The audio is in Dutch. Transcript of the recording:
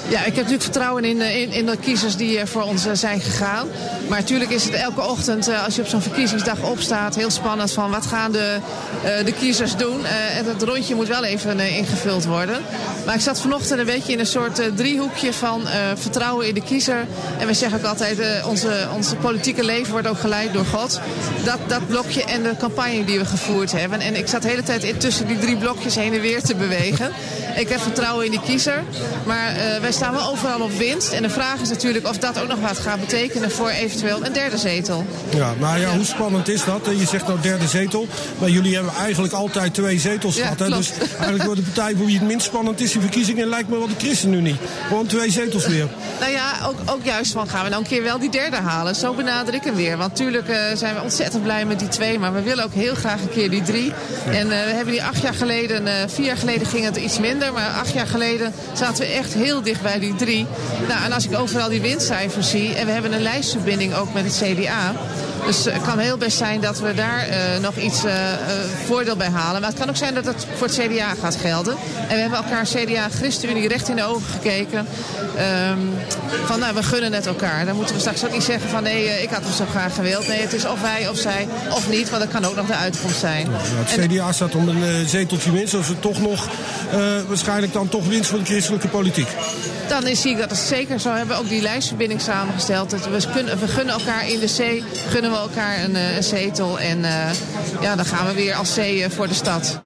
Ja, ik heb natuurlijk vertrouwen in de kiezers die voor ons zijn gegaan. Maar natuurlijk is het elke ochtend, als je op zo'n verkiezingsdag opstaat, heel spannend van wat gaan de kiezers doen. En het rondje moet wel even ingevuld worden. Maar ik zat vanochtend een beetje in een soort driehoekje van vertrouwen in de kiezer. En we zeggen ook altijd, onze politieke leven wordt ook geleid door God. Dat blokje en de campagne die we gevoerd hebben. En ik zat de hele tijd tussen die drie blokjes heen en weer te bewegen. Ik heb vertrouwen in die kiezer. Maar wij staan wel overal op winst. En de vraag is natuurlijk of dat ook nog wat gaat betekenen voor eventueel een derde zetel. Ja, maar ja, hoe spannend is dat? Je zegt nou derde zetel. Maar jullie hebben eigenlijk altijd 2 zetels gehad. Hè? Dus eigenlijk wordt de partij voor wie het minst spannend is, die verkiezingen, lijkt me wel de ChristenUnie. Gewoon 2 zetels weer. Nou ja, ook juist van gaan we nou een keer wel die derde halen. Zo benader ik hem weer. Want natuurlijk zijn we ontzettend blij met die 2. Maar we willen ook heel graag een keer die 3. Ja. En we hebben die 8 jaar geleden, 4 jaar geleden ging het iets minder. Maar 8 jaar geleden zaten we echt heel dicht bij die 3. Nou, en als ik overal die winstcijfers zie. En we hebben een lijstverbinding ook met het CDA. Dus het kan heel best zijn dat we daar nog iets voordeel bij halen. Maar het kan ook zijn dat het voor het CDA gaat gelden. En we hebben elkaar CDA ChristenUnie recht in de ogen gekeken. Van nou, we gunnen het elkaar. Dan moeten we straks ook niet zeggen van nee, ik had het zo graag gewild. Nee, het is of wij of zij of niet. Want dat kan ook nog de uitkomst zijn. Ja, het CDA staat om een zeteltje winst. Dus het toch nog waarschijnlijk dan toch winst voor de christelijke politiek. Dan zie ik dat het zeker zo. Hebben we ook die lijstverbinding samengesteld. Dat we gunnen elkaar in de C, gunnen we elkaar een zetel. En dan gaan we weer als C voor de stad.